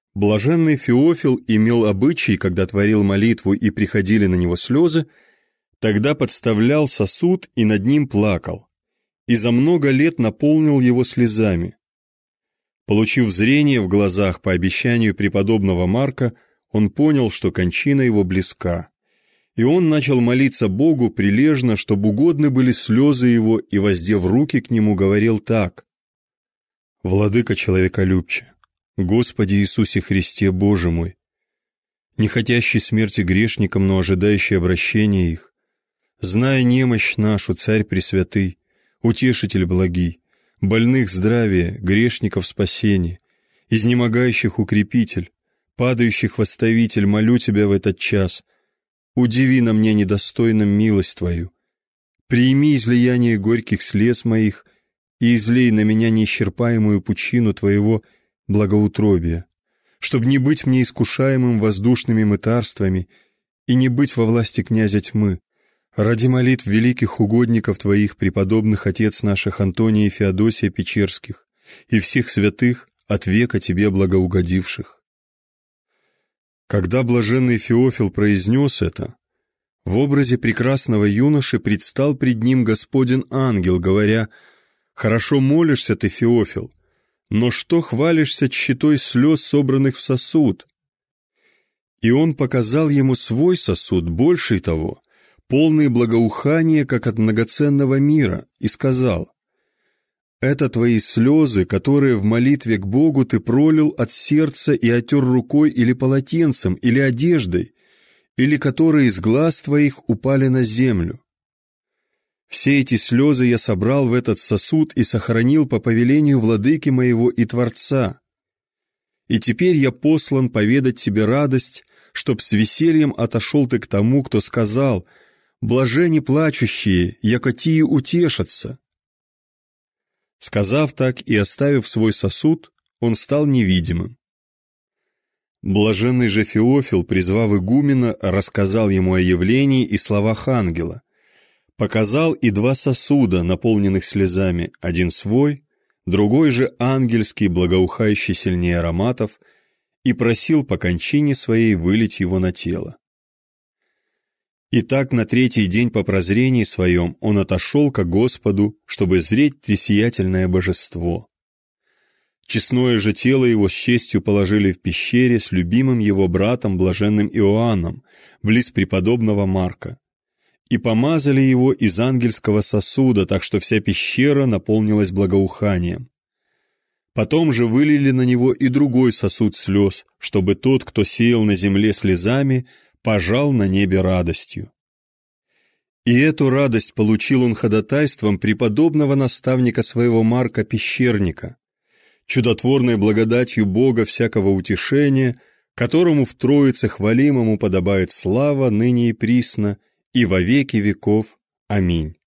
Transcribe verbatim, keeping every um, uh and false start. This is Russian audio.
Блаженный Феофил имел обычай, когда творил молитву и приходили на него слезы, тогда подставлял сосуд и над ним плакал, и за много лет наполнил его слезами. Получив зрение в глазах по обещанию преподобного Марка, он понял, что кончина его близка, и он начал молиться Богу прилежно, чтобы угодны были слезы его, и, воздев руки к нему, говорил так: «Владыка человеколюбче, Господи Иисусе Христе, Боже мой, не хотящий смерти грешникам, но ожидающий обращения их, зная немощь нашу, Царь Пресвятый, Утешитель благий, больных здравие, грешников спасение, изнемогающих укрепитель, падающих восставитель, молю Тебя в этот час, удиви на мне недостойным милость Твою, прими излияние горьких слез моих и излей на меня неисчерпаемую пучину Твоего благоутробия, чтобы не быть мне искушаемым воздушными мытарствами и не быть во власти князя тьмы, ради молитв великих угодников Твоих, преподобных отец наших Антония и Феодосия Печерских, и всех святых, от века Тебе благоугодивших». Когда блаженный Феофил произнес это, в образе прекрасного юноши предстал пред ним Господень ангел, говоря: «Хорошо молишься ты, Феофил, но что хвалишься тщетой слез, собранных в сосуд?» И он показал ему свой сосуд, больший того, полный благоухания, как от многоценного мира, и сказал: «Это твои слезы, которые в молитве к Богу ты пролил от сердца и отер рукой или полотенцем, или одеждой, или которые из глаз твоих упали на землю. Все эти слезы я собрал в этот сосуд и сохранил по повелению владыки моего и Творца. И теперь я послан поведать тебе радость, чтоб с весельем отошел ты к тому, кто сказал: блажени плачущие, яко тие утешатся». Сказав так и оставив свой сосуд, он стал невидимым. Блаженный же Феофил, призвав игумена, рассказал ему о явлении и словах ангела, показал и два сосуда, наполненных слезами, один свой, другой же ангельский, благоухающий сильнее ароматов, и просил по кончине своей вылить его на тело. Итак, на третий день по прозрении своем он отошел ко Господу, чтобы зреть тресиятельное божество. Честное же тело его с честью положили в пещере с любимым его братом блаженным Иоанном, близ преподобного Марка, и помазали его из ангельского сосуда, так что вся пещера наполнилась благоуханием. Потом же вылили на него и другой сосуд слез, чтобы тот, кто сеял на земле слезами, пожал на небе радостью. И эту радость получил он ходатайством преподобного наставника своего Марка Пещерника, чудотворной благодатью Бога всякого утешения, которому в Троице хвалимому подобает слава ныне и присно, и во веки веков. Аминь.